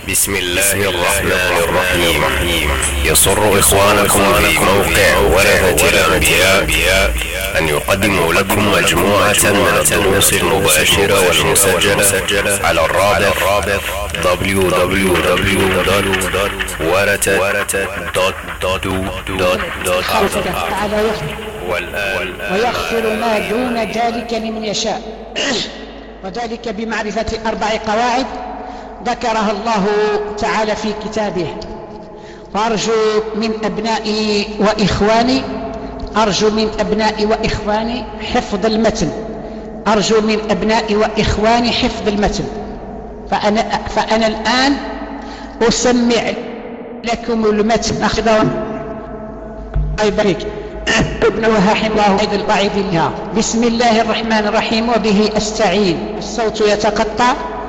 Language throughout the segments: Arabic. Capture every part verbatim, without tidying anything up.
بسم الله الرحمن الرحيم. يسر إخوانكم في موقع ورثة الأنبياء أن يقدموا لكم مجموعة من الدروس المباشرة والمسجلة على الرابط دبليو دبليو دبليو دوت ورثة دوت والآن ويغفر ما دون ذلك لمن يشاء، وذلك بمعرفة أربع قواعد ذكرها الله تعالى في كتابه. وأرجو من أبنائي وإخواني أرجو من أبنائي وإخواني حفظ المتن أرجو من أبنائي وإخواني حفظ المتن فأنا, فأنا الآن أسمع لكم المتن. أخذوا يبارك ابن وهاحم الله عيد القاعد لها. بسم الله الرحمن الرحيم وبه أستعين. الصوت يتقطع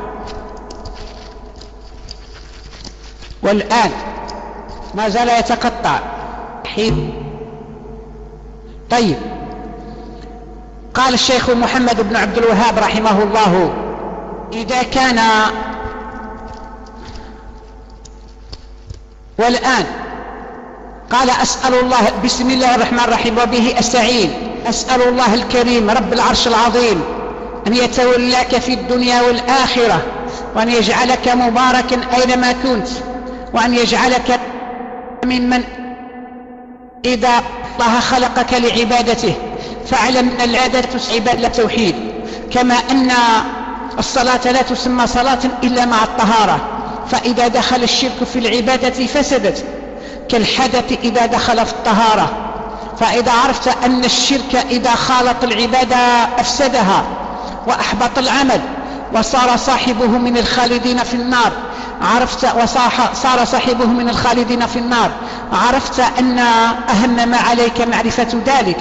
والآن ما زال يتقطع. طيب، قال الشيخ محمد بن عبد الوهاب رحمه الله: إذا كان والآن قال أسأل الله بسم الله الرحمن الرحيم وبه أستعين أسأل الله الكريم رب العرش العظيم أن يتولاك في الدنيا والآخرة، وأن يجعلك مباركا أينما كنت، وأن يجعلك ممن إذا الله خلقك لعبادته فاعلم أن العبادة عبادة التوحيد، كما أن الصلاة لا تسمى صلاة إلا مع الطهارة، فإذا دخل الشرك في العبادة فسدت، كالحدث إذا دخل في الطهارة. فإذا عرفت أن الشرك إذا خالط العبادة أفسدها وأحبط العمل وصار صاحبه من الخالدين في النار عرفت وصار صاحبه من الخالدين في النار عرفت أن أهم ما عليك معرفة ذلك.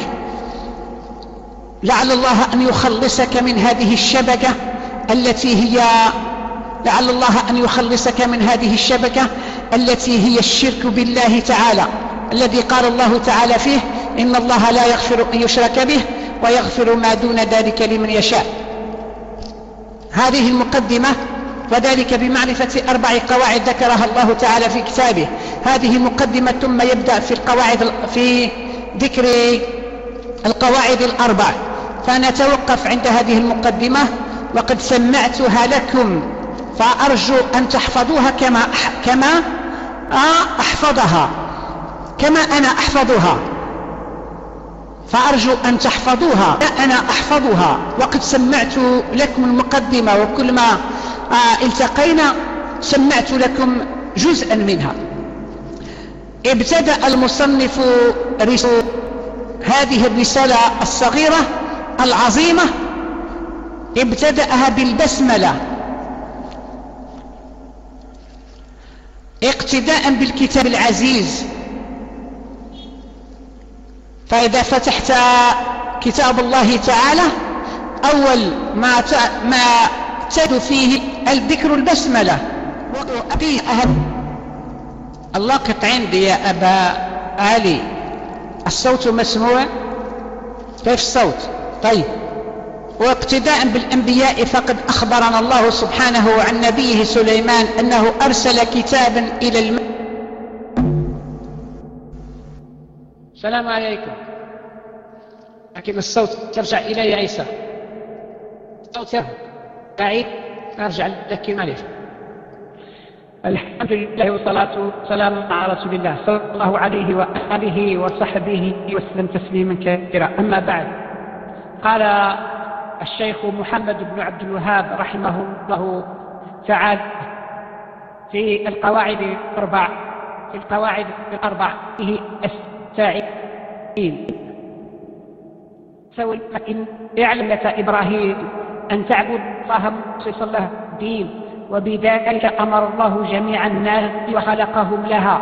لعل الله أن يخلصك من هذه الشبكة التي هي لعل الله أن يخلصك من هذه الشبكة التي هي الشرك بالله تعالى، الذي قال الله تعالى فيه: إن الله لا يغفر أن يشرك به ويغفر ما دون ذلك لمن يشاء. هذه المقدمة، وذلك بمعرفة أربع قواعد ذكرها الله تعالى في كتابه. هذه مقدمة، ثم يبدأ في القواعد في ذكر القواعد الأربع، فنتوقف عند هذه المقدمة وقد سمعتها لكم، فأرجو أن تحفظوها كما كما أحفظها كما أنا أحفظها فأرجو أن تحفظوها أنا أحفظها وقد سمعت لكم المقدمة، وكل ما التقينا سمعت لكم جزءا منها. ابتدأ المصنف هذه الرسالة الصغيرة العظيمة ابتدأها بالبسملة اقتداء بالكتاب العزيز. فإذا فتحت كتاب الله تعالى أول ما ما تجد فيه الذكر البسملة. وفيه أهم اللقط عندي يا أبا علي، الصوت مسموع؟ كيف الصوت؟ طيب. واقتداء بالأنبياء فقد أخبرنا الله سبحانه عن نبيه سليمان أنه أرسل كتابا إلى الم... السلام عليكم. لكن الصوت ترجع إلي يا عيسى، الصوت بعيد، أرجع لك معلش. الحمد لله والصلاة والسلام على رسول الله صلى الله عليه وآله وصحبه وسلم تسليما كثيرا. أما بعد، قال الشيخ محمد بن عبد الوهاب رحمه الله تعالى في القواعد الأربع في القواعد الأربع فيه أستعين سوى إن يعلم لك إبراهيم أن تعبد الله مخلصا له الدين، وبذلك أمر الله جميع الناس وخلقهم لها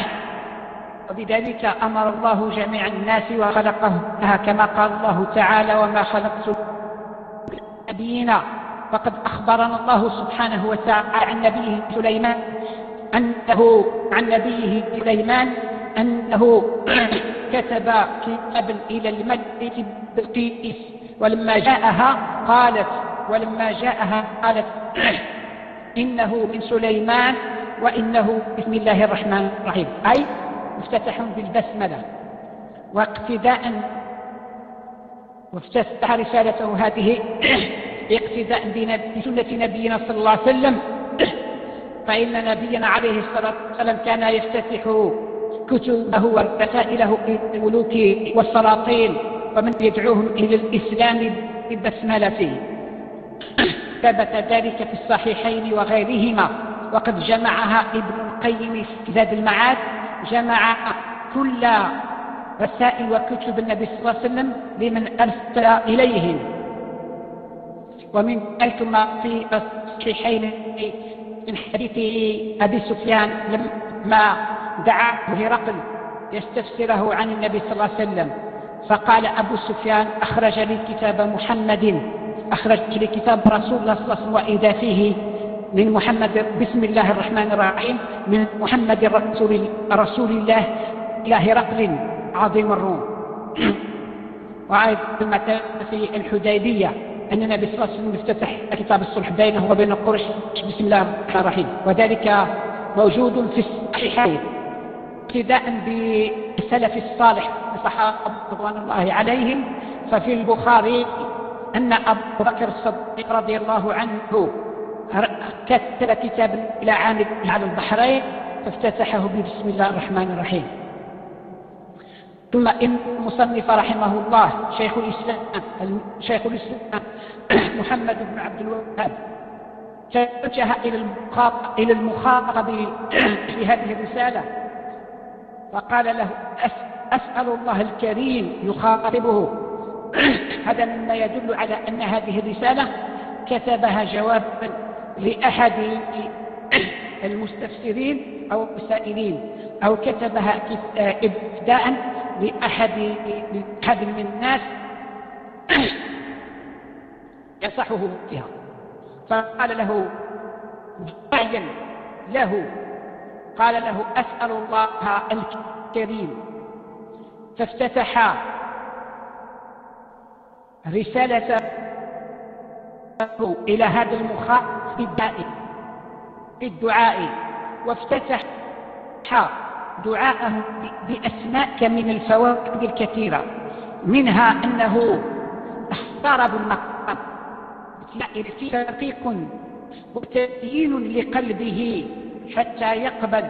وبذلك أمر الله جميع الناس وخلقهم لها كما قال الله تعالى: وما خلقت نبينا. فقد أخبرنا الله سبحانه وتعالى عن نبيه سليمان أنه عن نبيه سليمان أنه كتب كتابا إلى الملكة بلقيس، ولما جاءها قالت ولما جاءها قالت إنه من سليمان وإنه بسم الله الرحمن الرحيم، أي مفتتح بالبسملة. واقتداء وافتتح رسالته هذه اقتداء بسنة نبينا صلى الله عليه وسلم، فإن نبينا عليه الصلاة والسلام كان يفتتح كتبه ورسائله للملوك والسلاطين ومن يدعوهم إلى الإسلام بالبسملة. ثبت ذلك في الصحيحين وغيرهما، وقد جمعها ابن القيم في زاد المعاد، جمع كل رسائل وكتب النبي صلى الله عليه وسلم لمن أرسل إليهم. ومن ذلك ما في الصحيحين من حديث أبي سفيان لما دعا هرقل يستفسره عن النبي صلى الله عليه وسلم، فقال أبو سفيان: أخرج لي كتاب محمد، أخرج لي كتاب رسول الله صلى الله عليه وسلم، وإذا فيه من محمد بسم الله الرحمن الرحيم من محمد رسول, رسول الله إلى هرقل عظيم الروم. وأيضا في الحديبية أن النبي صلى الله عليه وسلم افتتح كتاب الصلح بينه وبين قريش بسم الله الرحمن الرحيم، وذلك موجود في الصحيحين ابتداء بالسلف الصالح الصحابة رضوان الله عليهم. ففي البخاري أن أبو بكر الصديق رضي الله عنه كتب كتابا إلى عامل على البحرين فافتتحه بسم الله الرحمن الرحيم. ثم إن المصنف رحمه الله شيخ الإسلام شيخ الإسلام محمد بن عبد الوهاب توجه إلى المخاطب في هذه الرسالة فقال له: أسأل الله الكريم يخاطبه. هذا مما يدل على أن هذه الرسالة كتبها جوابا لأحد المستفسرين أو السائلين، أو كتبها ابتداء لأحد لأحد من الناس يصحه فيها. فقال له داعيا له، قال له: أسأل الله الكريم. فافتتح رسالة إلى هذا المخاطب في الدعاء، وافتتح دعاءه بأسماء من الفوائد الكثيرة، منها أنه اختار بالمقام في رقيق وتزيين لقلبه حتى يقبل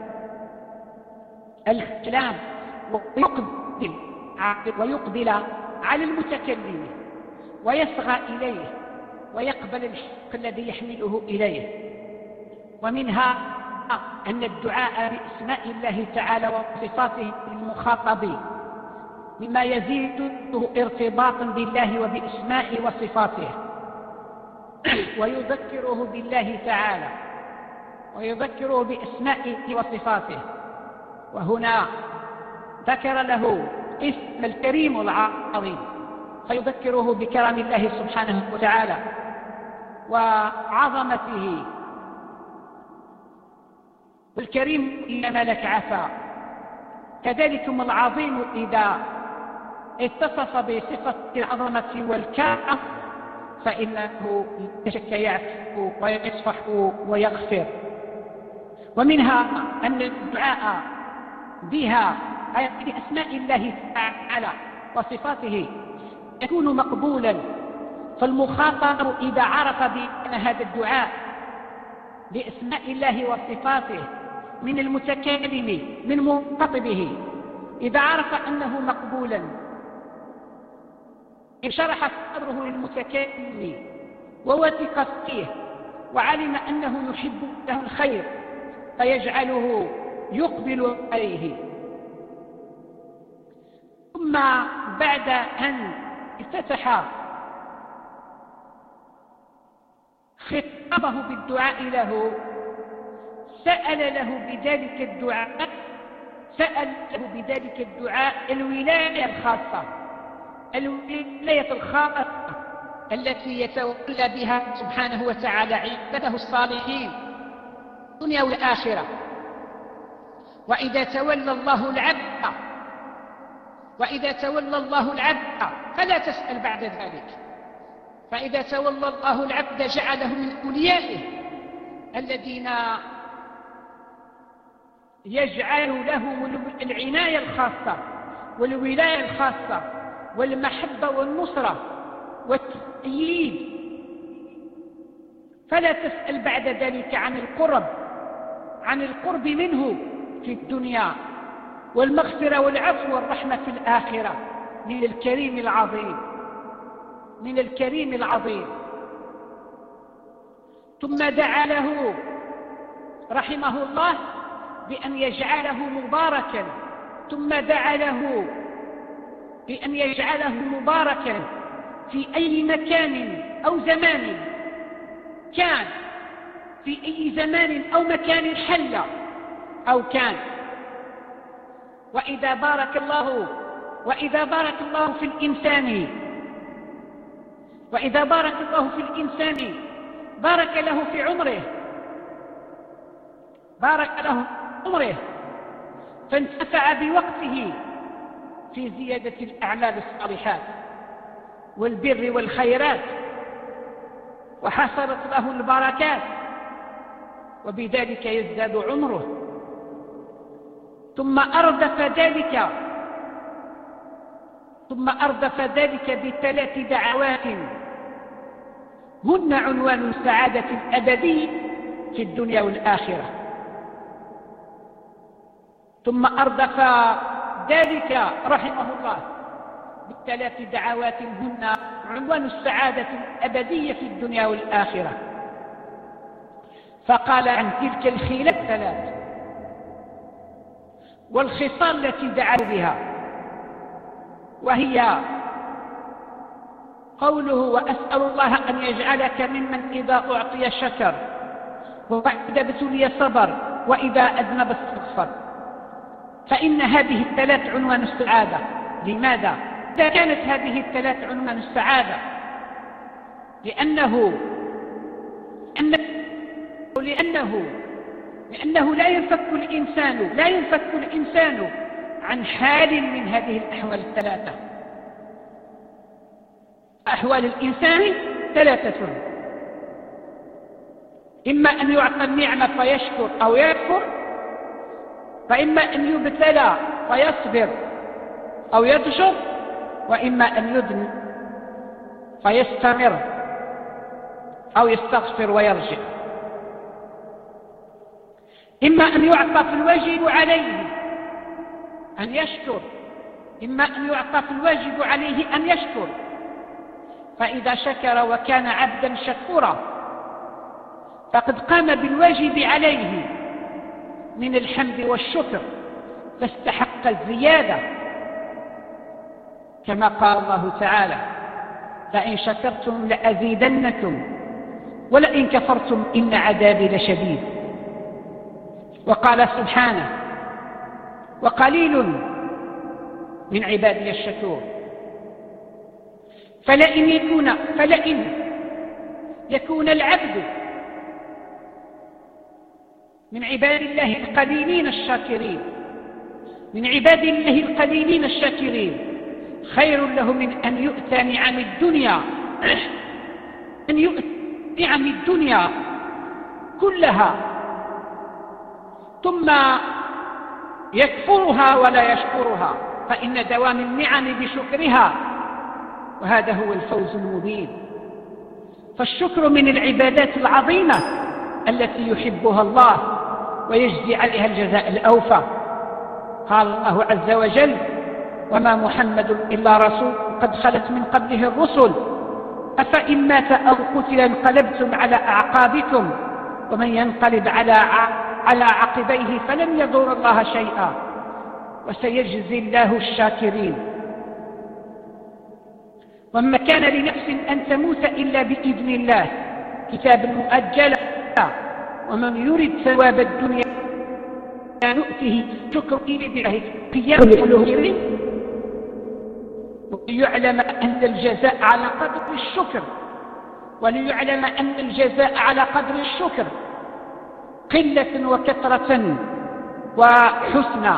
الكلام ويقبل ويقبل على المتكلم ويصغى إليه ويقبل الحق الذي يحمله إليه. ومنها أن الدعاء بأسماء الله تعالى وصفاته للمخاطب مما يزيده ارتباطا بالله وبأسمائه وصفاته، ويذكره بالله تعالى ويذكره بأسمائه وصفاته. وهنا ذكر له اسم الكريم العظيم فيذكره بكرم الله سبحانه وتعالى وعظمته. والكريم إنما لك عفا، كذلكم العظيم إذا اتصف بصفة العظمة والكرم فإنه لا شك يعفو ويصفح ويغفر. ومنها أن الدعاء بها أي بأسماء الله تعالى وصفاته يكون مقبولا، فالمخاطب إذا عرف بأن هذا الدعاء بأسماء الله وصفاته من المتكلم من مخاطبه، إذا عرف أنه مقبولا انشرح صدره للمتكلم ووثق فيه وعلم أنه يحب له الخير فيجعله يقبل عليه. ثم بعد أن افتتح خطابه بالدعاء له سأل له بذلك الدعاء سأل له بذلك الدعاء الولاية الخاصة، الولاية الخاصة التي يتولى بها سبحانه وتعالى عباده الصالحين الدنيا والآخرة. وإذا تولى الله العبد وإذا تولى الله العبد فلا تسأل بعد ذلك، فإذا تولى الله العبد جعله من أوليائه الذين يجعل لهم العناية الخاصة والولاية الخاصة والمحبة والنصرة والتأييد. فلا تسأل بعد ذلك عن القرب عن القرب منه في الدنيا والمغفرة والعفو والرحمة في الآخرة من الكريم العظيم من الكريم العظيم. ثم دعا له رحمه الله بأن يجعله مباركا ثم دعا له بأن يجعله مباركا في أي مكان أو زمان كان في أي زمان أو مكان حل أو كان. وإذا بارك الله وإذا بارك الله في الإنسان وإذا بارك الله في الإنسان بارك له في عمره بارك له عمره فانتفع بوقته في زيادة الأعمال الصالحات والبر والخيرات وحصلت له البركات وبذلك يزداد عمره. ثم أردف ذلك ثم أردف ذلك بثلاث دعوات هن عنوان السعادة الأبدية في الدنيا والآخرة. ثم أردف ذلك رحمه الله بالثلاث دعوات هن عنوان السعادة الأبدية في الدنيا والآخرة. فقال عن تلك الخيلة الثلاث والخصال التي دعوا بها، وهي قوله: وأسأل الله أن يجعلك ممن إذا أعطي شكر وإذا ابتلي صبر وإذا أذنب استغفر. فإن هذه الثلاث عنوان السعادة. لماذا؟ إذا كانت هذه الثلاث عنوان السعادة لأنه لأنه لأنه لا ينفك الإنسان لا ينفك الإنسان عن حال من هذه الأحوال الثلاثة. أحوال الإنسان ثلاثة: إما أن يعطى النعمة فيشكر أو يكفر، فإما أن يبتلى فيصبر أو يضجر، وإما أن يذنب فيستمر أو يستغفر ويرجع. إما أن يعطى في الواجب عليه أن يشكر، إما أن يعطى في الواجب عليه أن يشكر، فإذا شكر وكان عبدا شكورا فقد قام بالواجب عليه من الحمد والشكر فاستحق الزيادة، كما قال الله تعالى: لئن شكرتم لأزيدنكم ولئن كفرتم إن عذابي لشديد. وقال سبحانه: وقليل من عبادي الشكور. فلئن يكون فلئن يكون العبد من عباد الله القليلين الشاكرين من عباد الله القليلين الشاكرين خير له من أن يؤتى نعم الدنيا أن يؤتى نعم الدنيا كلها ثم يكفرها ولا يشكرها، فإن دوام النعم بشكرها، وهذا هو الفوز المبين. فالشكر من العبادات العظيمة التي يحبها الله ويجزي عليها الجزاء الأوفى. قال الله عز وجل: وما محمد إلا رسول قد خلت من قبله الرسل أفإن مات أو قتل انقلبتم على أعقابكم ومن ينقلب على على عقبيه فلن يضر الله شيئا وسيجزي الله الشاكرين. وما كان لنفس أن تموت إلا بإذن الله كتابا مؤجلا، ومن يرد ثواب الدنيا نؤته شكر إليه قيام له وليعلم أن الجزاء على قدر الشكر وليعلم أن الجزاء على قدر الشكر قلة وكثرة وحسنى.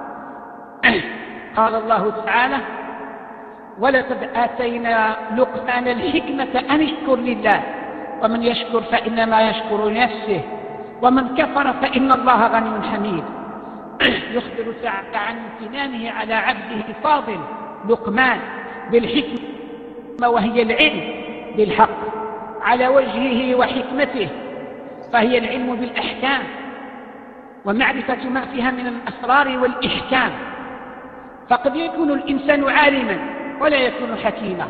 قال الله تعالى: ولقد آتينا لقمان الحكمة أن اشكر لله ومن يشكر فإنما يشكر لنفسه ومن كفر فإن الله غني حميد. يخبر تعالى عن امتنانه على عبده الفاضل لقمان بالحكمة، وهي العلم بالحق على وجهه وحكمته، فهي العلم بالأحكام ومعرفة ما فيها من الأسرار والإحكام. فقد يكون الإنسان عالما ولا يكون حكيما.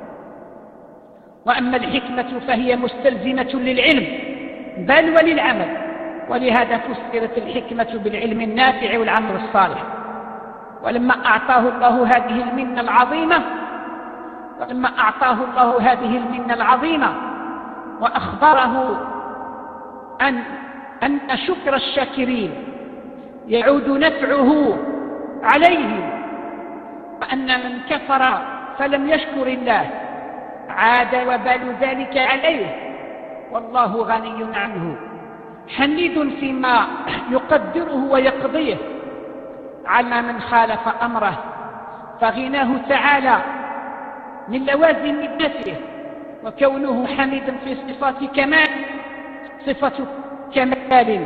وأما الحكمة فهي مستلزمة للعلم بل وللعمل، ولهذا فسرت الحكمة بالعلم النافع والعمل الصالح. ولما أعطاه الله هذه المنة العظيمة ولما أعطاه الله هذه المنة العظيمة وأخبره أن أن شكر الشاكرين يعود نفعه عليهم، وأن من كفر فلم يشكر الله عاد وبال ذلك عليه، والله غني عنه حميد فيما يقدره ويقضيه على من خالف أمره. فغناه تعالى من لوازم ابنته، وكونه حميدا في صفات كمال صفة كمال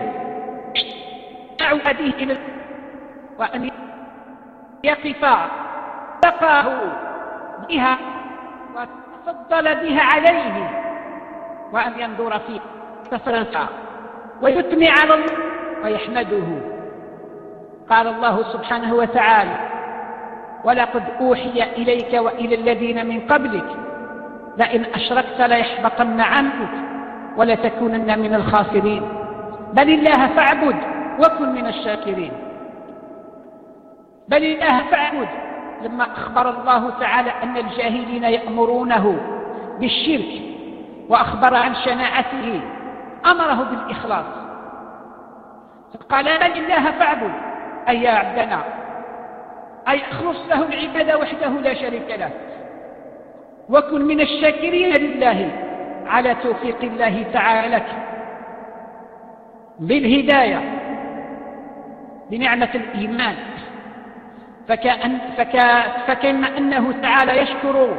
هذه إلى وأن يقف تقاه بها وتفضل بها عليه، وأن ينظر في تفرنسا ويثني على الله ويحمده. قال الله سبحانه وتعالى: ولقد أوحي إليك وإلى الذين من قبلك لئن أشركت ليحبطن عنك ولتكونن من الخاسرين، بل الله فاعبد وكن من الشاكرين. بل الله فاعبد لما أخبر الله تعالى أن الجاهلين يأمرونه بالشرك وأخبر عن شناعته أمره بالإخلاص، فقال: بل الله فاعبد أي يا عبدنا، أي أخلص له العبادة وحده لا شريك له، وكن من الشاكرين لله على توفيق الله تعالى لك بالهداية بنعمة الإيمان. فكأن فكا فكما أنه تعالى يشكر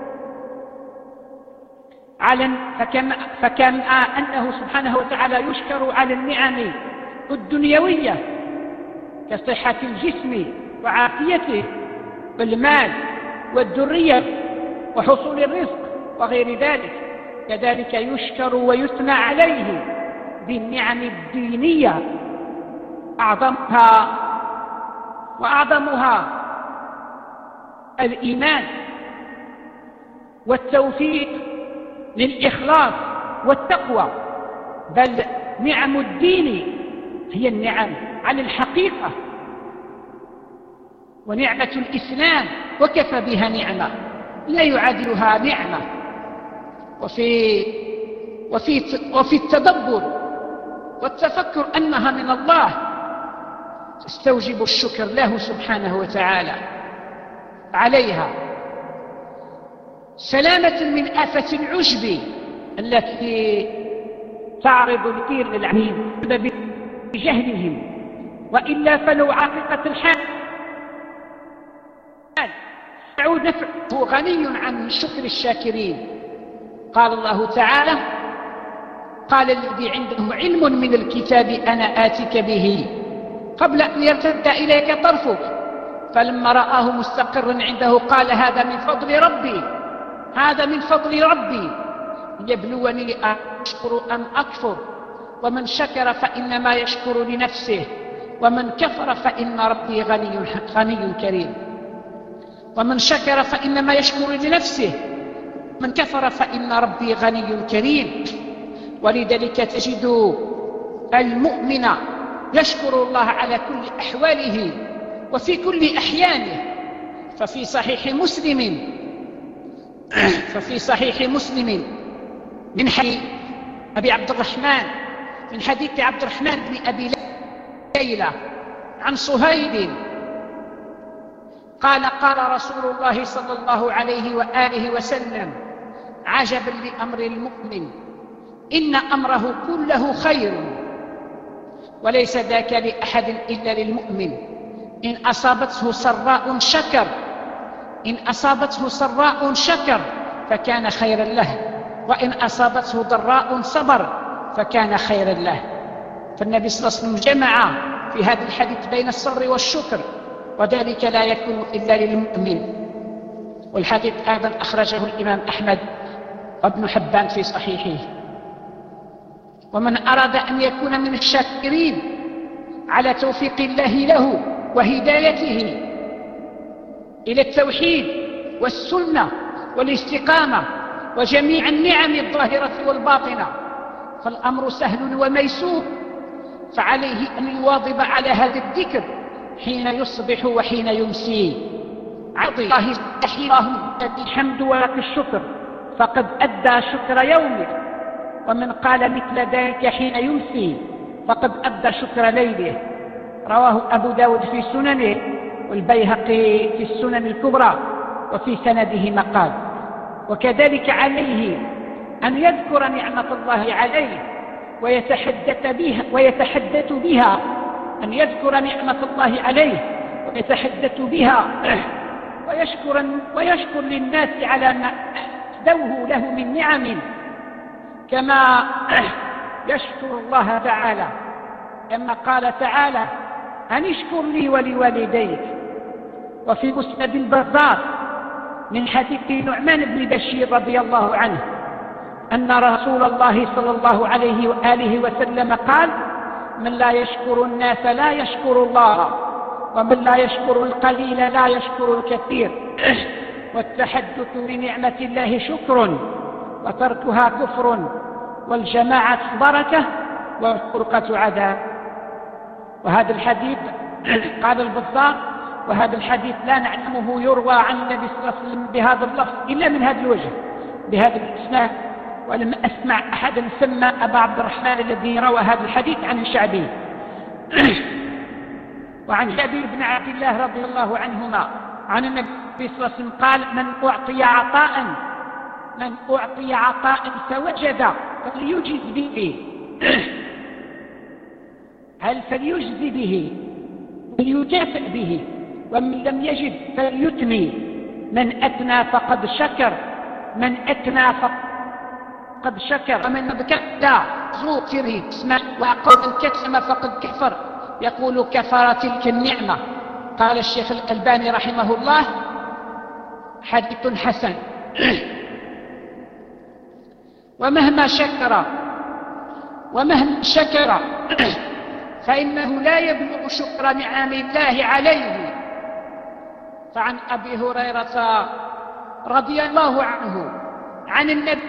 على فكما فكما أنه سبحانه وتعالى يشكر على النعم الدنيوية كصحة الجسم وعافيته والمال والذرية وحصول الرزق وغير ذلك، كذلك يشكر ويثنى عليه بالنعم الدينية أعظمها وأعظمها الإيمان والتوفيق للإخلاص والتقوى. بل نعم الدين هي النعم على الحقيقة، ونعمة الإسلام وكفى بها نعمة لا يعادلها نعمة. وفي, وفي, وفي التدبر والتفكر أنها من الله تستوجب الشكر له سبحانه وتعالى عليها، سلامة من آفة العجب التي تعرض الكثير للعميم بجهلهم، وإلا فلو عاقبة الحال يعود نفعه غني عن شكر الشاكرين. قال الله تعالى: قال الذي عنده علم من الكتاب أنا آتك به قبل أن يرتد إليك طرفك فلما رآه مستقرا عنده قال هذا من فضل ربي هذا من فضل ربي ليبلوني أشكر أم أكفر ومن شكر فإنما يشكر لنفسه ومن كفر فإن ربي غني غني كريم. ومن شكر فإنما يشكر لنفسه من كفر فإن ربي غني كريم. ولذلك تجد المؤمن يشكر الله على كل أحواله وفي كل أحيانه. ففي صحيح مسلم ففي صحيح مسلم من حديث أبي عبد الرحمن من حديث عبد الرحمن بن أبي ليلى عن صهيب قال: قال رسول الله صلى الله عليه وآله وسلم: عجبا لأمر المؤمن إن أمره كله خير وليس ذاك لأحد إلا للمؤمن إن أصابته سراء شكر إن أصابته سراء شكر فكان خيرا له وإن أصابته ضراء صبر فكان خيرا له. فالنبي صلى الله عليه وسلم جمع في هذا الحديث بين الصبر والشكر، وذلك لا يكون إلا للمؤمن. والحديث أيضا أخرجه الإمام أحمد وابن حبان في صحيحه. ومن أراد أن يكون من الشاكرين على توفيق الله له وهدايته إلى التوحيد والسنة والاستقامة وجميع النعم الظاهرة والباطنة، فالأمر سهل وميسور، فعليه أن يواظب على هذا الذكر حين يصبح وحين يمسي. عطي الله استحيره الحمد ولك الشكر فقد أدى شكر يومه، ومن قال مثل ذلك حين يمسي فقد أدى شكر ليله. رواه أبو داود في سننه والبيهقي في السنن الكبرى وفي سنده مقال. وكذلك عليه أن يذكر نعمة الله عليه ويتحدث بها ويتحدث بها أن يذكر نعمة الله عليه ويتحدث بها ويشكر, ويشكر للناس على ما أهدوه له من نعم، كما يشكر الله تعالى كما قال تعالى أن اشكر لي ولوالديك. وفي مسند البزار من حديث نعمان بن بشير رضي الله عنه أن رسول الله صلى الله عليه وآله وسلم قال: من لا يشكر الناس لا يشكر الله، ومن لا يشكر القليل لا يشكر الكثير. والتحدث بنعمة الله شكر، وتركها كفر، والجماعة بركة، والفرقة عذاب. وهذا الحديث قال البزار: وهذا الحديث لا نعلمه يروى عن النبي صلى الله عليه وسلم بهذا اللفظ إلا من هذا الوجه بهذا الإسناد، ولم أسمع أحدا سمى أبا عبد الرحمن الذي روى هذا الحديث عن الشعبي. وعن جابر بن عبد الله رضي الله عنهما عن النبي صلى الله عليه وسلم قال: من أعطي عطاء من أعطي عطاء فوجد فليجز به هل فليجز به فليكافئ به، ومن لم يجد فليثني. من أثنى فقد شكر من أثنى فقد شكر ومن ابتدى ذو تريد اسمه وقول كتم فقد كفر. يقول: كفر تلك النعمة. قال الشيخ الألباني رحمه الله: حديث حسن. ومهما شكر ومهما شكر فإنه لا يبلغ شكر نعم الله عليه. فعن أبي هريرة رضي الله عنه عن النبي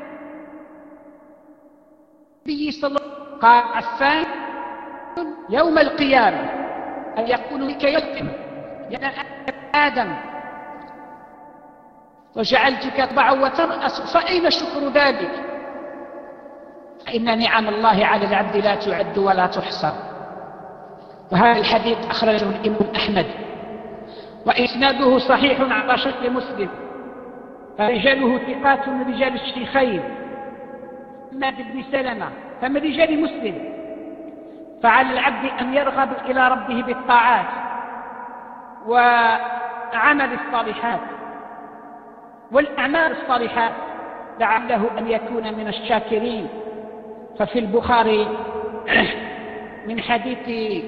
صلى الله عليه وسلم قال: عفان يوم القيامة أن يقول لك يلقم يا آدم وجعلتك تطبع وترأس، فأين شكر ذلك؟ فإن نعم الله على العبد لا تعد ولا تحصى. وهذا الحديث أخرجه الإمام أحمد وإسناده صحيح على شرط مسلم، فرجاله ثقات من رجال الشيخين حماد بن سلمة فمن رجال مسلم. فعلى العبد أن يرغب إلى ربه بالطاعات وعمل الصالحات والأعمال الصالحات لعله أن يكون من الشاكرين. ففي البخاري من حديث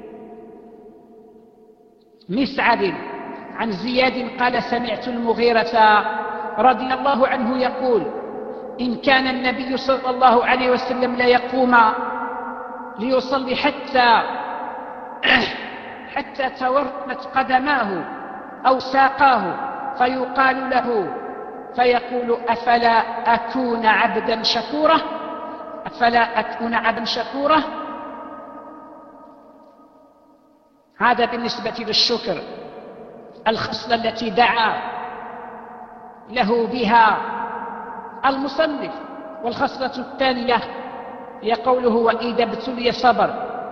مسعد عن زياد قال: سمعت المغيرة رضي الله عنه يقول: إن كان النبي صلى الله عليه وسلم لا يقوم ليصلي حتى حتى تورمت قدماه أو ساقاه فيقال له فيقول: أفلا أكون عبدا شكورا أفلا أكون عبدا شكورا. هذا بالنسبة للشكر، الخصلة التي دعا له بها المصنف. والخصلة الثانية هي قوله: وإذا ابتلي صبر.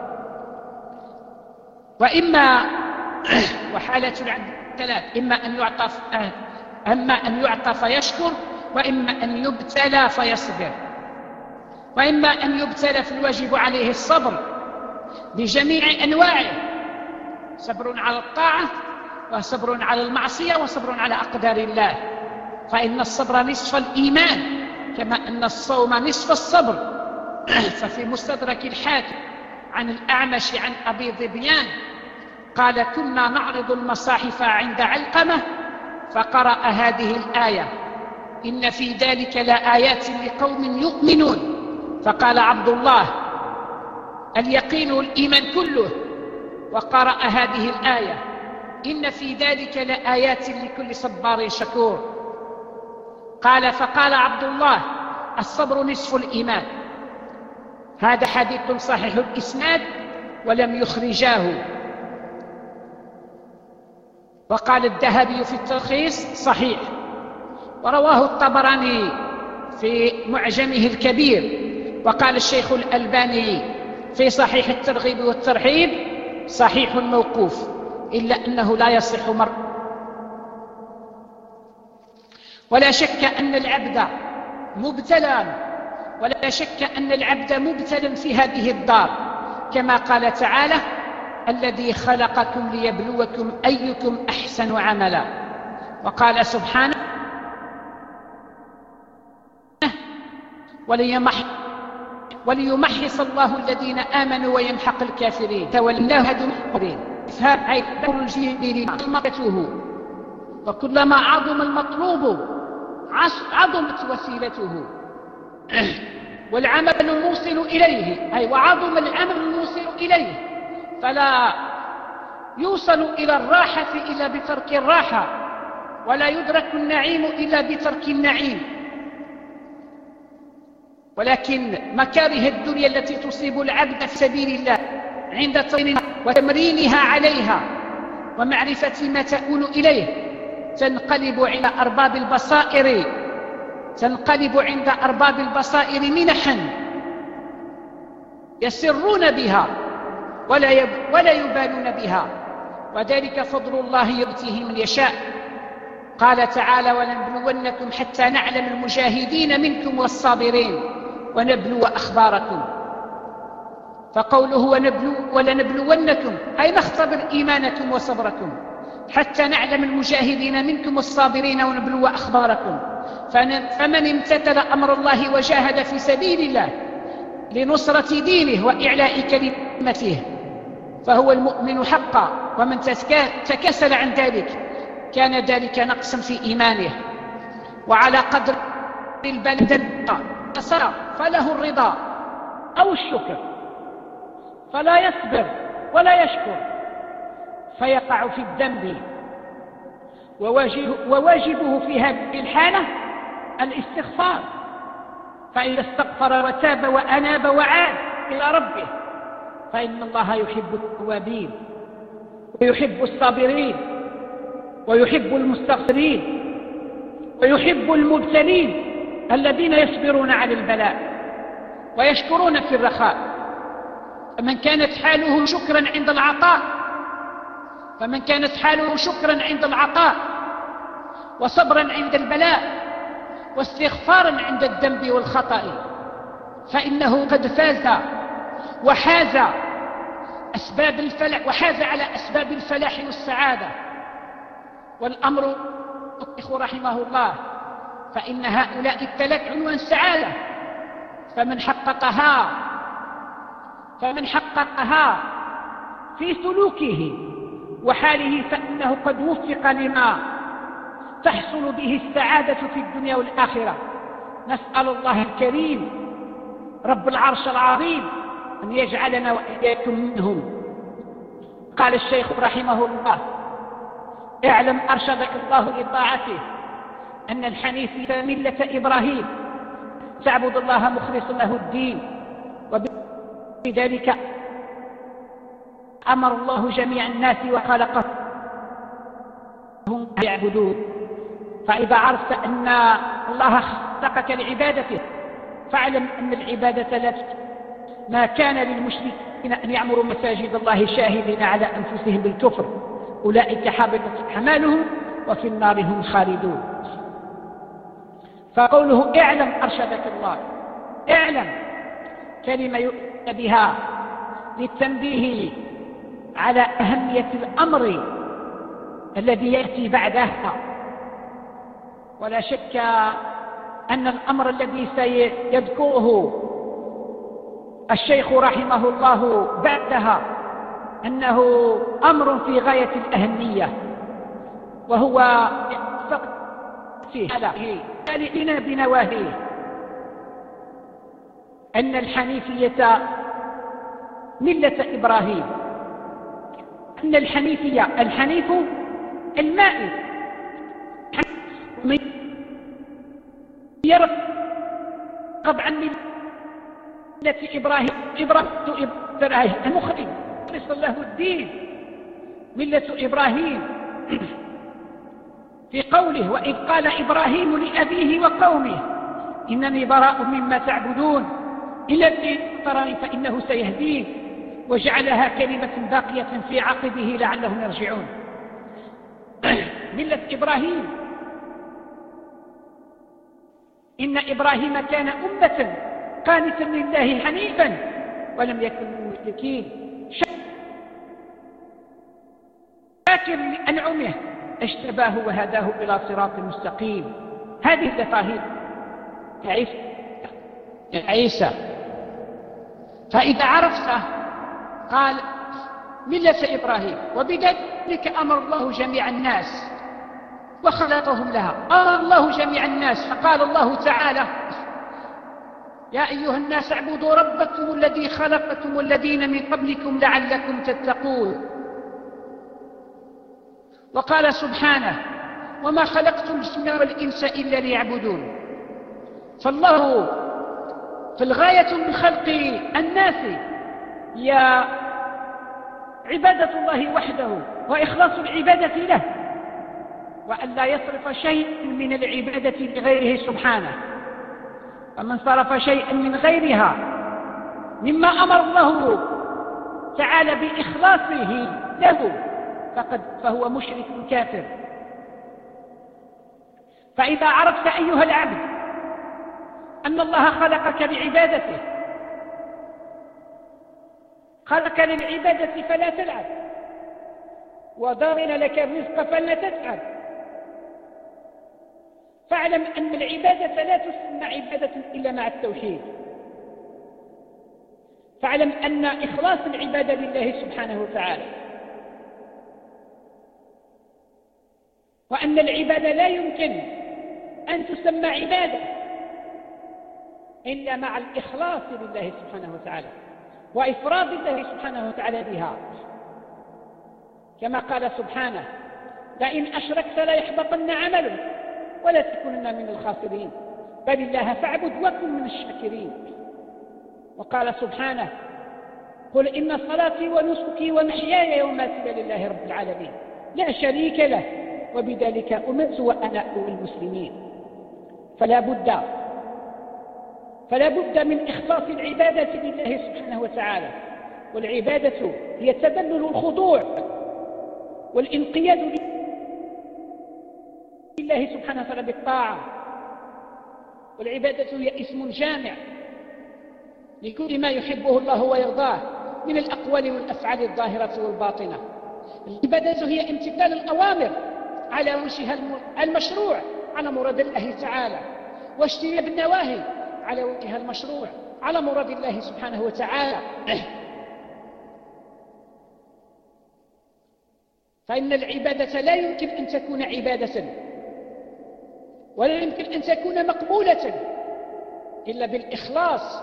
وإما وحالة العبد ثلاث: إما أن يعطى أما أن يعطى فيشكر، وإما أن يبتلى فيصبر. وإما أن يبتلى فالواجب عليه الصبر بجميع أنواعه، صبر على الطاعة وصبر على المعصية وصبر على أقدار الله، فإن الصبر نصف الإيمان كما أن الصوم نصف الصبر. ففي مستدرك الحاكم عن الأعمش عن أبي ظبيان قال كنا نعرض المصاحف عند علقمة فقرأ هذه الآية إن في ذلك لآيات لقوم يؤمنون، فقال عبد الله اليقين والإيمان كله، وقرأ هذه الآية إن في ذلك لآيات لكل صبار شكور. قال فقال عبد الله الصبر نصف الإيمان. هذا حديث صحيح الإسناد ولم يخرجاه. وقال الذهبي في التلخيص صحيح، ورواه الطبراني في معجمه الكبير، وقال الشيخ الألباني في صحيح الترغيب والترهيب صحيح موقوف، إلا أنه لا يصح مر. ولا شك أن العبد مبتلى ولا شك أن العبد مبتلى في هذه الدار، كما قال تعالى الذي خلقكم ليبلوكم أيكم أحسن عملا. وقال سبحانه وليمحص وليمحص الله الذين آمنوا ويمحق الكافرين تولاه هدمين إفهام أي الجيل مطلوبته، وكلما عظم المطلوب عظمت وسيلته والعمل الموصل إليه، أي وعظم العمل الموصل إليه، فلا يوصل إلى الراحة إلا بترك الراحة، ولا يدرك النعيم إلا بترك النعيم. ولكن مكاره الدنيا التي تصيب العبد في سبيل الله عند وتمرينها عليها ومعرفة ما تؤول إليه تنقلب عند أرباب البصائر تنقلب عند أرباب البصائر منحا يسرون بها ولا, يب ولا يبالون بها، وذلك فضل الله يؤتيه من يشاء. قال تعالى ولنبلونكم حتى نعلم المجاهدين منكم والصابرين ونبلو أخباركم. فقوله ونبلو ولنبلونكم أي نختبر إيمانكم وصبركم حتى نعلم المجاهدين منكم والصابرين ونبلو أخباركم. فمن امتثل أمر الله وجاهد في سبيل الله لنصرة دينه وإعلاء كلمته فهو المؤمن حقا، ومن تكسل عن ذلك كان ذلك نقصا في إيمانه. وعلى قدر البلد فله الرضا أو الشكر، فلا يصبر ولا يشكر فيقع في الذنب، وواجبه في هذه الحالة الاستغفار، فإذا استغفر وتاب وأناب وعاد إلى ربه فإن الله يحب التوابين ويحب الصابرين ويحب المستغفرين ويحب المبتلين الذين يصبرون على البلاء ويشكرون في الرخاء. فمن كانت حاله شكرا عند العطاء فمن كانت حاله شكرا عند العطاء وصبرا عند البلاء واستغفارا عند الذنب والخطأ فإنه قد فاز وحاز أسباب الفلاح وحاز على أسباب الفلاح والسعادة. والأمر رحمه الله فإن هؤلاء الثلاث عنوان سعادة، فمن حققها فمن حققها في سلوكه وحاله فإنه قد وفق لما تحصل به السعادة في الدنيا والآخرة. نسأل الله الكريم رب العرش العظيم أن يجعلنا وإياكم منهم. قال الشيخ رحمه الله اعلم أرشدك الله لطاعته أن الحنيفية ملة إبراهيم تعبد الله مخلصا له الدين، وبذلك أمر الله جميع الناس وخلقهم يعبدون. فإذا عرفت أن الله خلقك لعبادته فاعلم أن العبادة لا ما كان للمشركين أن يعمروا مساجد الله شاهدين على أنفسهم بالكفر أولئك حبطت أعمالهم وفي النار هم خالدون. فقوله اعلم أرشدك الله، اعلم كلمة يؤتى بها للتنبيه على أهمية الأمر الذي يأتي بعدها. ولا شك أن الأمر الذي سيذكره الشيخ رحمه الله بعدها أنه أمر في غاية الأهمية، وهو فيه علينا بنواهيه أن الحنيفية ملة إبراهيم، أن الحنيفية الحنيف المائل من يرغب عن ملة إبراهيم إبراهيم المخرج خلص الله الدين ملة إبراهيم في قوله وإذ قال إبراهيم لأبيه وقومه إنني براء مما تعبدون إلا الذي فطرني فإنه سيهدين وجعلها كلمة باقية في عقبه لعلهم يرجعون. ملة إبراهيم، إن إبراهيم كان أمة قانتا لله حنيفا ولم يكن من المشركين شاكر لأنعمه اجتباه وهداه إلى صراط مستقيم. هذه المفاهيم يا عيسى يا عيسى فإذا عرفته قال ملة إبراهيم، وبذلك أمر الله جميع الناس وخلقهم لها. أمر الله جميع الناس فقال الله تعالى يا أيها الناس اعبدوا ربكم الذي خلقكم والذين من قبلكم لعلكم تتقون. وقال سبحانه وما خلقت الجن والإنس إلا ليعبدون. فالله في الغاية من خلق الناس هي عبادة الله وحده وإخلاص العبادة له، وأن لا يصرف شيء من العبادة لغيره سبحانه. فمن صرف شيئا من غيرها مما أمر الله تعالى بإخلاصه له فقد فهو مشرك كافر. فإذا عرفت أيها العبد أن الله خلقك لعبادته، خلقك للعبادة فلا تلعب، وضامن لك الرزق فلا تتعب، فاعلم أن العبادة لا تسمى عبادة إلا مع التوحيد. فاعلم أن إخلاص العبادة لله سبحانه وتعالى، وأن العبادة لا يمكن أن تسمى عبادة إلا مع الإخلاص لله سبحانه وتعالى وإفراد الله سبحانه وتعالى بها، كما قال سبحانه لئن أشركت ليحبطن عملك ولا تكونن من الخاسرين بل الله فاعبد وكن من الشاكرين. وقال سبحانه قل إن صلاتي ونسكي ومحياي ومماتي لله رب العالمين لا شريك له وبذلك أمرت وأنا أول المسلمين. فلا بد فلا بد من إخلاص العبادة لله سبحانه وتعالى، والعبادة هي تذلل الخضوع والانقياد لله سبحانه وتعالى بالطاعة. والعبادة هي اسم جامع لكل ما يحبه الله ويرضاه من الأقوال والأفعال الظاهرة والباطنة. العبادة هي امتثال الأوامر على وجهها المشروع على مراد الله تعالى، واجتناب النواهي على وجهها المشروع على مراد الله سبحانه وتعالى. فإن العبادة لا يمكن أن تكون عبادة ولا يمكن أن تكون مقبولة إلا بالإخلاص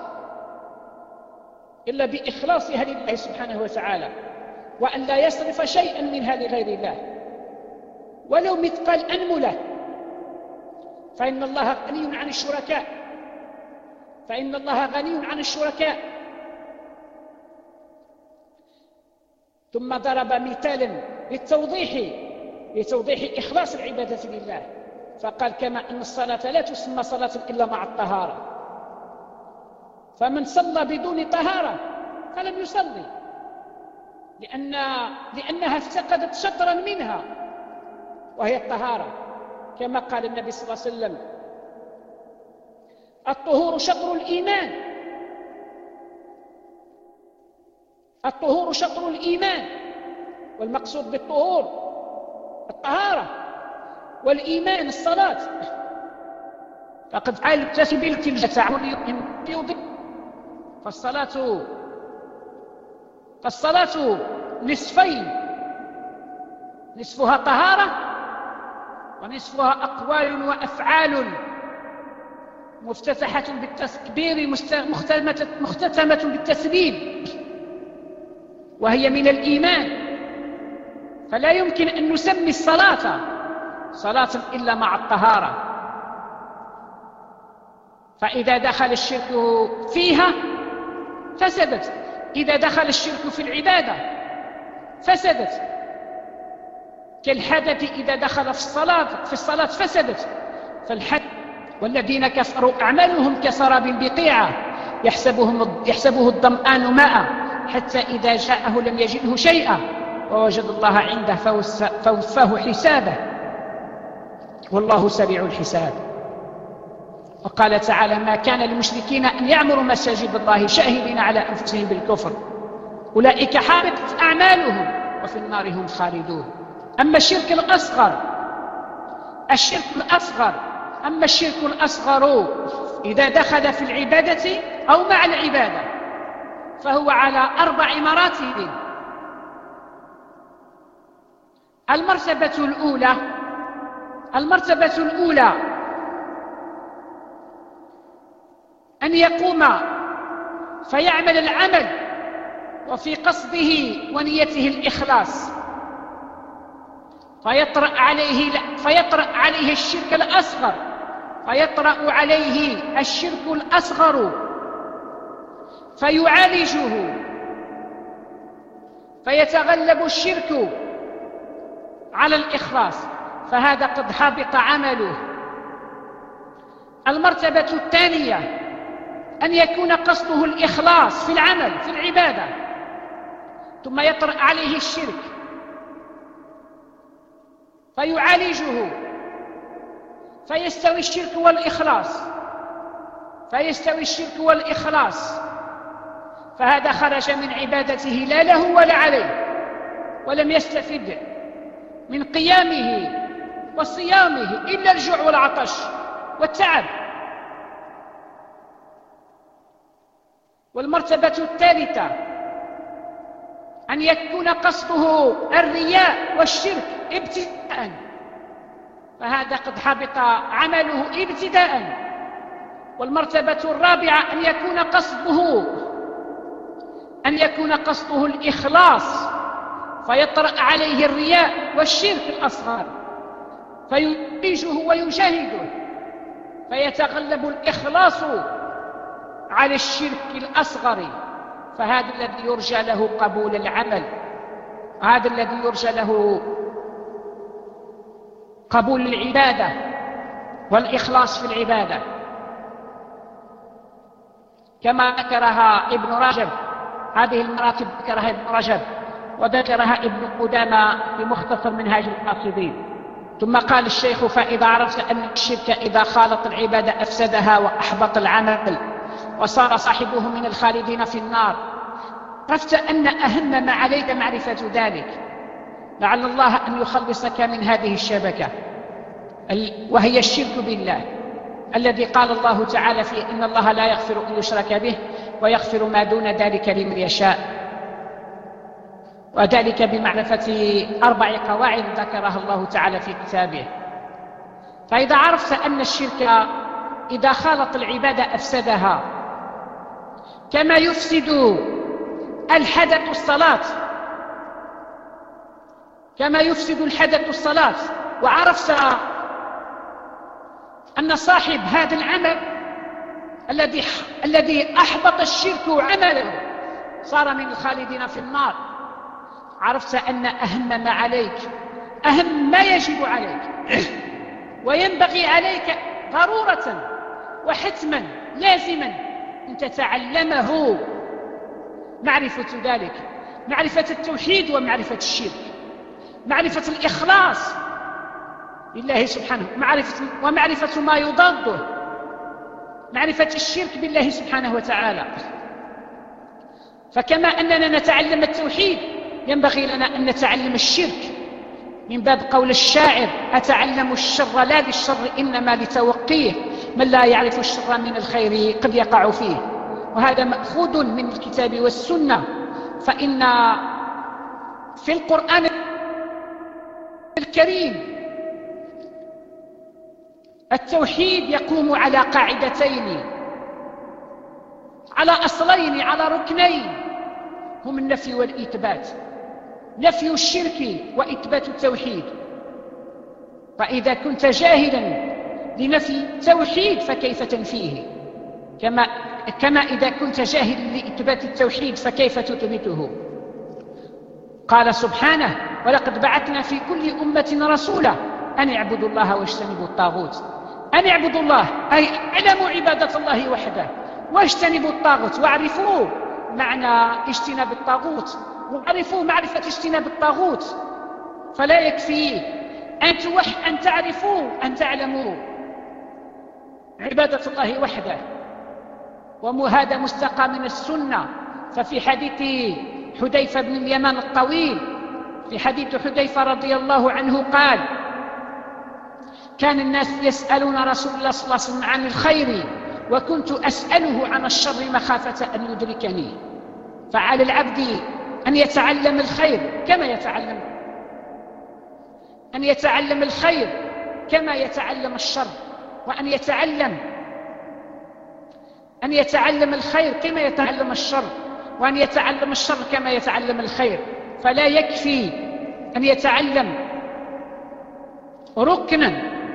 إلا بإخلاصها لله سبحانه وتعالى، وأن لا يصرف شيئا منها لغير الله ولو مثقال أنملة. فإن الله غني عن الشركاء فإن الله غني عن الشركاء. ثم ضرب مثالا للتوضيح لتوضيح إخلاص العبادة لله، فقال كما أن الصلاة لا تسمى صلاة إلا مع الطهارة، فمن صلى بدون طهارة فلم يصلي، لأن لأنها افتقدت شطرا منها وهي الطهارة، كما قال النبي صلى الله عليه وسلم الطهور شطر الإيمان الطهور شطر الإيمان والمقصود بالطهور الطهارة، والإيمان الصلاة. فقد علمت سبيلة الجسع يضيء فالصلاة فالصلاة نصفين، نصفها طهارة ونصفها أقوال وأفعال مفتتحة بالتكبير مختتمة بالتسليم، وهي من الإيمان. فلا يمكن أن نسمي الصلاة صلاة إلا مع الطهارة، فإذا دخل الشرك فيها فسدت، إذا دخل الشرك في العبادة فسدت، كالحدث إذا دخل في الصلاة في الصلاة فسدت. فالحدث والذين كفروا أعمالهم كسراب بقيعة يحسبهم يحسبه الظمآن ماء حتى إذا جاءه لم يجده شيئا ووجد الله عنده فوفاه حسابه والله سريع الحساب. وقال تعالى: ما كان للمشركين أن يعمروا مساجد الله شاهدين على أنفسهم بالكفر أولئك حبطت أعمالهم وفي النار هم خالدون. أما الشرك الأصغر الشرك الأصغر أما الشرك الأصغر إذا دخل في العبادة أو مع العبادة فهو على أربع مراتب. المرتبة الأولى المرتبة الأولى أن يقوم فيعمل العمل وفي قصده ونيته الإخلاص، فيطرأ عليه فيطرأ عليه الشرك الأصغر فيطرأ عليه الشرك الأصغر فيعالجه فيتغلب الشرك على الإخلاص، فهذا قد حبط عمله. المرتبة الثانية أن يكون قصده الإخلاص في العمل في العبادة ثم يطرأ عليه الشرك فيعالجه فيستوي الشرك والإخلاص فيستوي الشرك والإخلاص فهذا خرج من عبادته لا له ولا عليه، ولم يستفد من قيامه وصيامه إلا الجوع والعطش والتعب. والمرتبة الثالثة أن يكون قصده الرياء والشرك ابتداء، فهذا قد حبط عمله ابتداء. والمرتبة الرابعة أن يكون قصده أن يكون قصده الإخلاص فيطرأ عليه الرياء والشرك الأصغر فينتجه ويجاهده فيتغلب الإخلاص على الشرك الأصغر، فهذا الذي يرجى له قبول العمل، هذا الذي يرجى له قبول العبادة والإخلاص في العبادة، كما ذكرها ابن رجب. هذه المراتب ذكرها ابن رجب وذكرها ابن قدامى في مختصر منهاج القاصدين. ثم قال الشيخ: فإذا عرفت أن الشرك إذا خالط العبادة أفسدها وأحبط العمل وصار صاحبه من الخالدين في النار، عرفت أن أهم ما عليك معرفة ذلك، لعل الله أن يخلصك من هذه الشبكة وهي الشرك بالله، الذي قال الله تعالى فيه: إن الله لا يغفر أن يشرك به ويغفر ما دون ذلك لمن يشاء، وذلك بمعرفة أربع قواعد ذكرها الله تعالى في كتابه. فإذا عرفت أن الشرك إذا خالط العبادة أفسدها كما يفسد الحدث الصلاة كما يفسد الحدث الصلاة وعرفت أن صاحب هذا العمل الذي الذي أحبط الشرك عمله صار من الخالدين في النار، عرفت أن أهم ما عليك أهم ما يجب عليك وينبغي عليك ضرورة وحتما لازما أن تتعلمه معرفة ذلك، معرفة التوحيد ومعرفة الشرك، معرفة الإخلاص لله سبحانه معرفة ومعرفة ما يضاده، معرفة الشرك بالله سبحانه وتعالى. فكما أننا نتعلم التوحيد ينبغي لنا أن نتعلم الشرك، من باب قول الشاعر: أتعلم الشر لا للشر إنما لتوقيه، من لا يعرف الشر من الخير قد يقع فيه. وهذا مأخوذ من الكتاب والسنة، فإن في القرآن الكريم التوحيد يقوم على قاعدتين، على أصلين، على ركنين، هم النفي والإثبات، نفي الشرك وإثبات التوحيد. فإذا كنت جاهلا لنفي التوحيد فكيف تنفيه؟ كما, كما إذا كنت جاهلا لإثبات التوحيد فكيف تثبته؟ قال سبحانه: ولقد بعثنا في كل أمة رسولا أن اعبدوا الله واجتنبوا الطاغوت. أن اعبدوا الله أي اعلموا عبادة الله وحده، واجتنبوا الطاغوت، واعرفوا معنى اجتناب الطاغوت، واعرفوا معرفة اجتناب الطاغوت. فلا يكفي أن توح أن تعرفوا أن تعلموا عبادة الله وحده، وهذا مستقى من السنة. ففي حديث حذيفة بن اليمان الطويل، في حديث حذيفة رضي الله عنه قال: كان الناس يسألون رسول الله صلى الله عليه وسلم عن الخير وكنت أسأله عن الشر مخافة أن يدركني. فعلى العبد أن يتعلم الخير كما يتعلم أن يتعلم الخير كما يتعلم الشر، وأن يتعلم أن يتعلم الخير كما يتعلم الشر، وأن يتعلم الشر كما يتعلم الخير. فلا يكفي أن يتعلم ركنا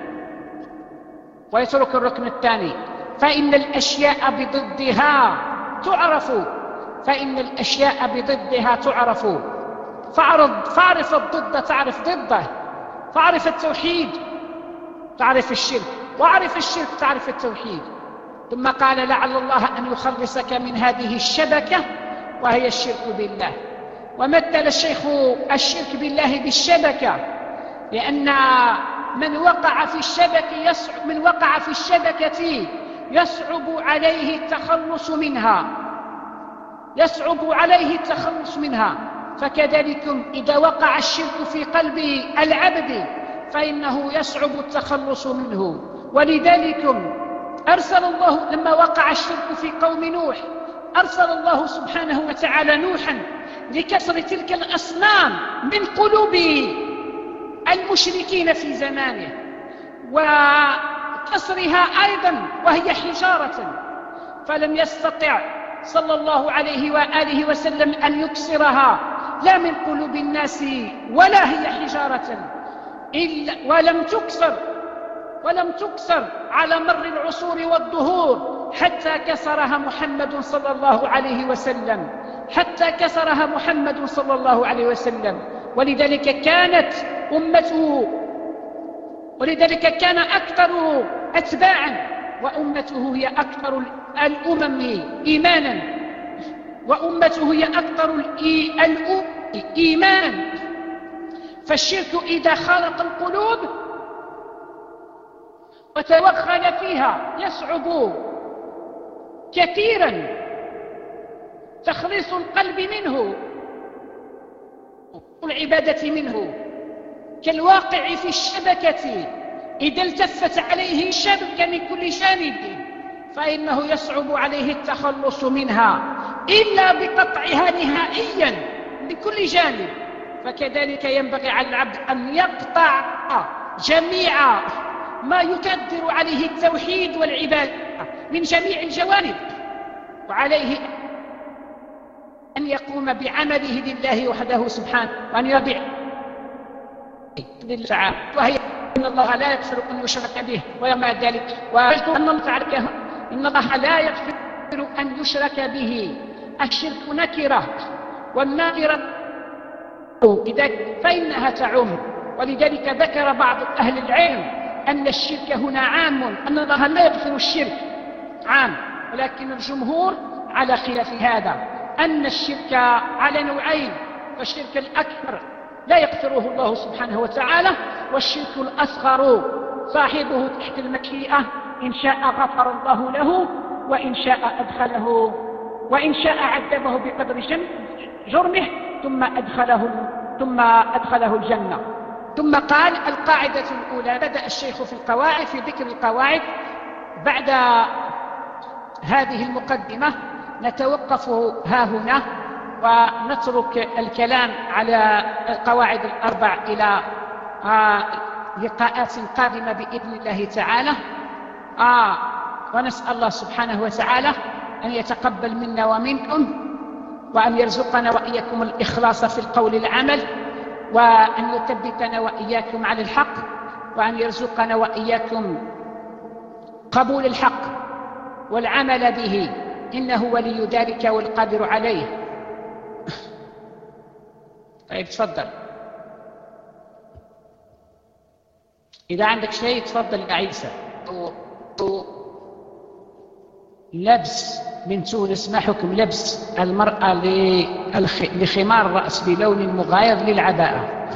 ويترك الركن الثاني، فإن الأشياء بضدها تعرف فإن الأشياء بضدها تعرف فاعرف الضد تعرف ضده، فاعرف التوحيد تعرف الشرك، واعرف الشرك تعرف التوحيد. ثم قال: لعل الله أن يخلصك من هذه الشبكة وهي الشرك بالله. ومثل الشيخ الشرك بالله بالشبكة، لأن من وقع في الشبكة يصعب من وقع في الشبكة يصعب عليه التخلص منها يصعب عليه التخلص منها فكذلك إذا وقع الشرك في قلب العبد فإنه يصعب التخلص منه. ولذلك أرسل الله لما وقع الشرك في قوم نوح، أرسل الله سبحانه وتعالى نوحا لكسر تلك الأصنام من قلوب المشركين في زمانه، وكسرها أيضا وهي حجارة، فلم يستطع صلى الله عليه وآله وسلم أن يكسرها لا من قلوب الناس ولا هي حجارة إلا ولم تكسر ولم تكسر على مر العصور والدهور حتى كسرها محمد صلى الله عليه وسلم حتى كسرها محمد صلى الله عليه وسلم. ولذلك كانت أمته ولذلك كان أكثر أتباعا وأمته هي أكثر الأمم إيمانا وأمته هي أكثر الأمم إيمانا. فالشرك إذا خالط القلوب وتوغل فيها يصعب كثيرا تخليص القلب منه والعبادة منه، كالواقع في الشبكة إذا التفت عليه الشبكة من كل جانب فإنه يصعب عليه التخلص منها إلا بقطعها نهائيا من كل جانب. فكذلك ينبغي على العبد أن يقطع جميع ما يكدر عليه التوحيد والعبادة من جميع الجوانب، وعليه أن يقوم بعمله لله وحده سبحانه وأن يبيع لله، وهي إن الله لا يغفر أن يشرك به وما ذلك، وأن الله تعالى إن الله لا يغفر أن يشرك به. الشرك نكرة والنكرة فإنها تعم، ولذلك ذكر بعض أهل العلم أن الشرك هنا عام، أن الله لا يغفر الشرك عام، ولكن الجمهور على خلاف هذا، أن الشرك على نوعين، فالشرك الأكبر لا يغفره الله سبحانه وتعالى، والشرك الأصغر صاحبه تحت المشيئة، إن شاء غفر الله له وإن شاء أدخله وإن شاء عذبه بقدر جرمه ثم أدخله ثم أدخله الجنة. ثم قال: القاعدة الأولى. بدأ الشيخ في القواعد في ذكر القواعد بعد هذه المقدمة نتوقف ها هنا ونترك الكلام على القواعد الأربع إلى لقاءات قادمة بإذن الله تعالى. آه ونسأل الله سبحانه وتعالى أن يتقبل منا ومنكم، وأن يرزقنا وإياكم الإخلاص في القول والعمل، وأن يثبتنا وإياكم على الحق، وأن يرزقنا وإياكم قبول الحق والعمل به، إنه ولي ذلك والقادر عليه. طيب تفضل، إذا عندك شيء تفضل يا عيسى. لبس من تونس، ما حكم لبس المرأة لخمار الرأس بلون مغاير للعباءة؟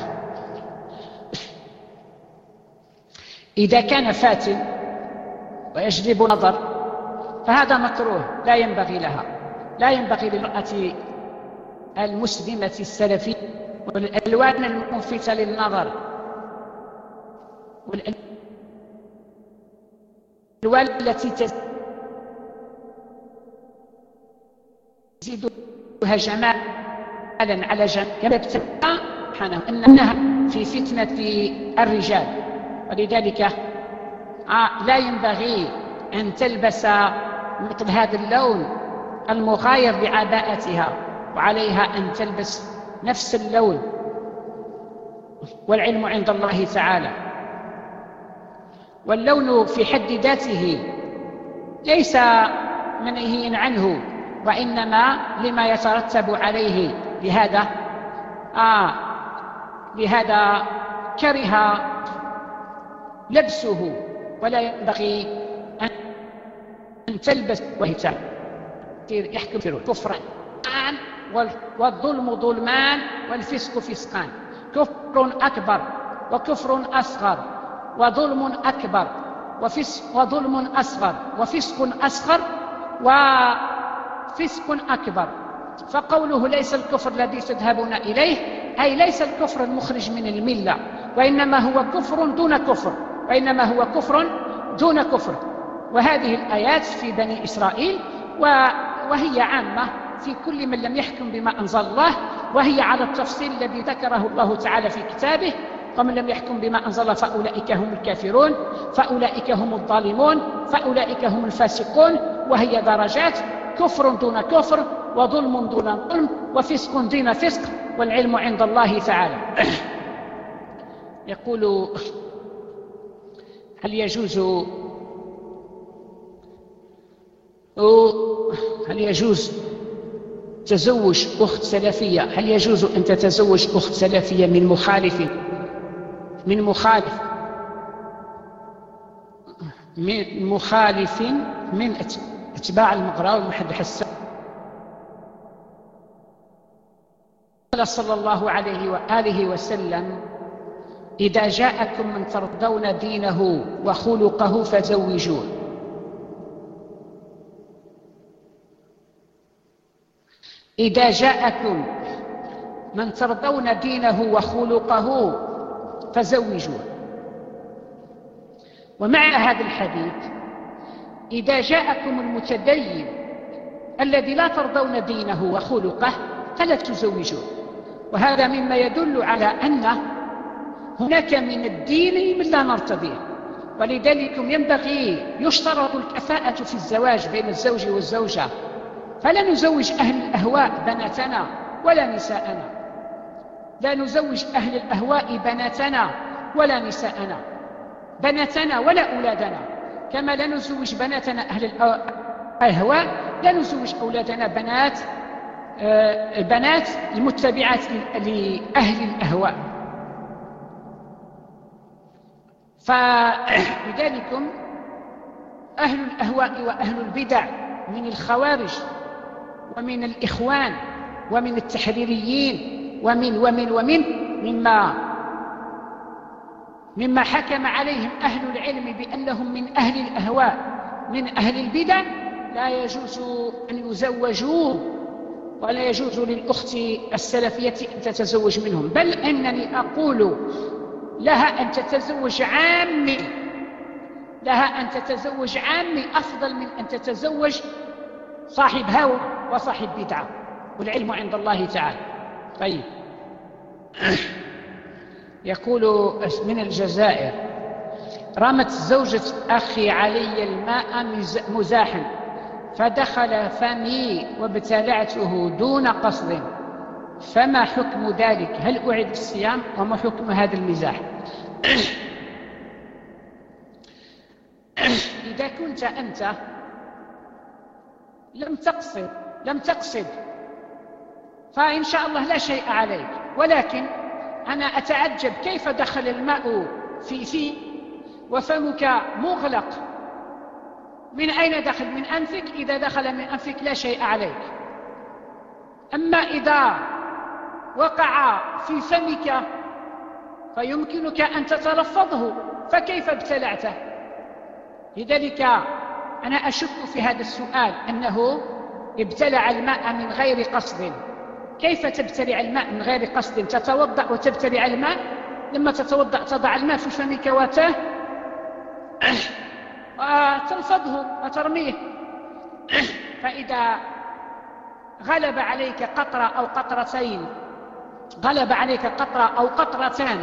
إذا كان فاتن ويجلب نظر فهذا مكروه، لا ينبغي لها، لا ينبغي للمرأة المسلمة السلفية والألوان الملفتة للنظر والألوان التي تزيدها جمالا على جمال، يبتغى سبحانه أنها في فتنة الرجال، ولذلك لا ينبغي أن تلبس مثل هذا اللون المغاير بعباءتها، وعليها أن تلبس نفس اللون، والعلم عند الله تعالى. واللون في حد ذاته ليس منهيا عنه، وإنما لما يترتب عليه، لهذا آه لهذا كره لبسه، ولا ينبغي أن تلبس وهي يحكم في الكفر والظلم ظلمان والفسق فسقان، كفر أكبر وكفر أصغر وظلم أكبر وفسق وظلم أصغر وفسق أصغر وفسق أكبر. فقوله ليس الكفر الذي تذهبون إليه أي ليس الكفر المخرج من الملة، وإنما هو كفر دون كفر، وإنما هو كفر دون كفر. وهذه الآيات في بني إسرائيل، وهي عامة في كل من لم يحكم بما أنزل الله، وهي على التفصيل الذي ذكره الله تعالى في كتابه: ومن لم يحكم بما أنزل فأولئك هم الكافرون، فأولئك هم الظالمون، فأولئك هم الفاسقون. وهي درجات: كفر دون كفر، وظلم دون ظلم، وفسق دون فسق، والعلم عند الله تعالى. يقول: هل يجوز هل يجوز تزوج أخت سلفية هل يجوز أن تتزوج أخت سلفية من مخالف من مخالف من مخالف من أتباع المغراوي محمد حسان صلى الله عليه وآله وسلم: إذا جاءكم من ترضون دينه وخلقه فزوجوه. إذا جاءكم من ترضون دينه وخلقه فزوجوه. ومعنى هذا الحديث: إذا جاءكم المتدين الذي لا ترضون دينه وخلقه فلا تزوجوه. وهذا مما يدل على أن هناك من الدين من لا نرتضيه، ولذلك ينبغي يشترط الكفاءة في الزواج بين الزوج والزوجة، فلا نزوج أهل الأهواء بناتنا ولا نساءنا، لا نزوج أهل الأهواء بناتنا ولا نساءنا، بناتنا ولا أولادنا، كما لا نزوج بناتنا أهل الأهواء لا نزوج أولادنا بنات البنات المتبعات لأهل الأهواء. فلذلك أهل الأهواء وأهل البدع من الخوارج ومن الإخوان ومن التحريريين ومن ومن ومن مما مما حكم عليهم أهل العلم بأنهم من أهل الأهواء من أهل البدع، لا يجوز أن يزوجوا، ولا يجوز للأخت السلفية أن تتزوج منهم، بل أنني أقول لها أن تتزوج عامي، لها أن تتزوج عامي أفضل من أن تتزوج صاحب هوى وصاحب بدعة، والعلم عند الله تعالى. طيب، يقول من الجزائر: رمت زوجة أخي علي الماء مزاحا فدخل فمي وابتلعته دون قصد، فما حكم ذلك؟ هل أعيد الصيام؟ وما حكم هذا المزاح؟ إذا كنت أنت لم تقصد لم تقصد فإن شاء الله لا شيء عليك، ولكن أنا أتعجب كيف دخل الماء في في وفمك مغلق. من أين دخل؟ من أنفك. إذا دخل من أنفك لا شيء عليك، أما إذا وقع في فمك فيمكنك أن تتلفظه، فكيف ابتلعته؟ لذلك أنا أشك في هذا السؤال أنه ابتلع الماء من غير قصد. كيف تبتلع الماء من غير قصد؟ تتوضأ وتبتلع الماء؟ لما تتوضأ تضع الماء في فمك وته وتلفظه وترميه. فإذا غلب عليك قطرة أو قطرتين غلب عليك قطرة أو قطرتان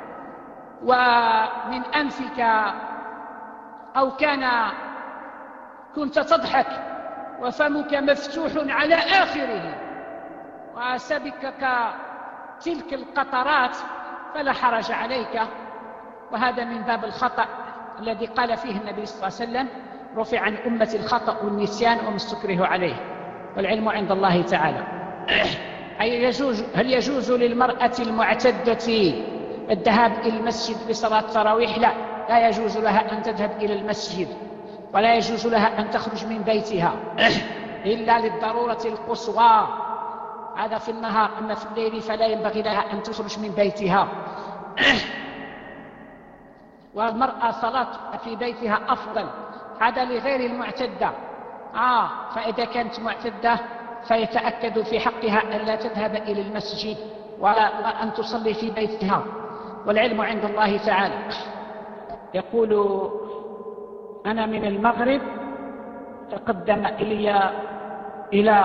ومن أنفك، أو كان كنت تضحك وفمك مفتوح على آخره وسبكك تلك القطرات، فلا حرج عليك. وهذا من باب الخطأ الذي قال فيه النبي صلى الله عليه وسلم: رفع عن أمة الخطأ والنسيان وما استكره عليه، والعلم عند الله تعالى. أي يجوز هل يجوز للمرأة المعتدة الذهاب إلى المسجد لصلاة التراويح؟ لا، لا يجوز لها أن تذهب إلى المسجد، ولا يجوز لها أن تخرج من بيتها إلا للضرورة القصوى، هذا في النهار. أما في الليل فلا ينبغي لها أن تخرج من بيتها. والمرأة صلاة في بيتها أفضل، هذا لغير المعتدة. آه فإذا كانت معتدة فيتأكد في حقها أن لا تذهب إلى المسجد وأن تصلي في بيتها، والعلم عند الله تعالى. يقول: أنا من المغرب، تقدم إلي إلى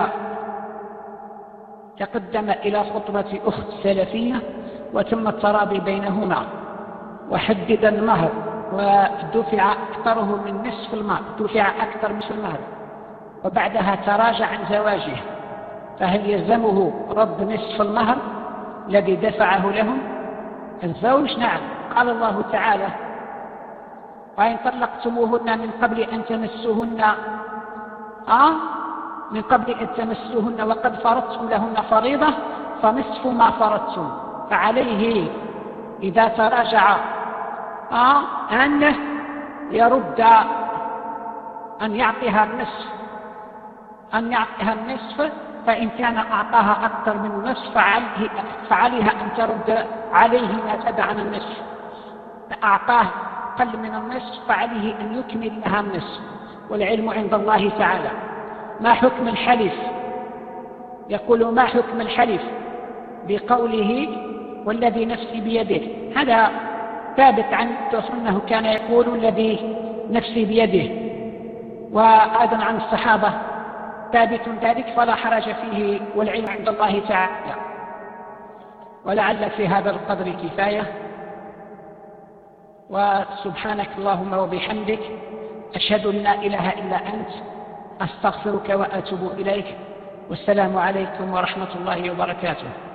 تقدم إلى خطبة أخت سلفية وتم التراضي بينهما وحدد المهر ودفع أكثره من نصف المهر دفع أكثر من نصف المهر وبعدها تراجع عن زواجه، فهل يلزمه رد نصف المهر الذي دفعه لهم الزوج؟ نعم، قال الله تعالى: وإن طلقتموهن من قبل أن تمسوهن آه من قبل أن تمسوهن وقد فرضتم لهن فريضة فنصف ما فرضتم، فعليه إذا تراجع آه أنه يرد أن يعطيها النصف أن يعطيها النصف فإن كان أعطاها أكثر من النصف فعليه فعليها أن ترد عليه ما تبع عن النصف. أعطاه أقل من النصف فعليه أن يكمل لها النصف، والعلم عند الله تعالى. ما حكم الحلف؟ يقول: ما حكم الحلف بقوله والذي نفسي بيده؟ هذا ثابت عن أنه كان يقول الذي نفسي بيده، وأيضا عن الصحابة ثابت ذلك، فلا حرج فيه، والعلم عند الله تعالى. ولعل في هذا القدر كفاية، وسبحانك اللهم وبحمدك، أشهد أن لا إله إلا أنت، أستغفرك وأتوب إليك، والسلام عليكم ورحمة الله وبركاته.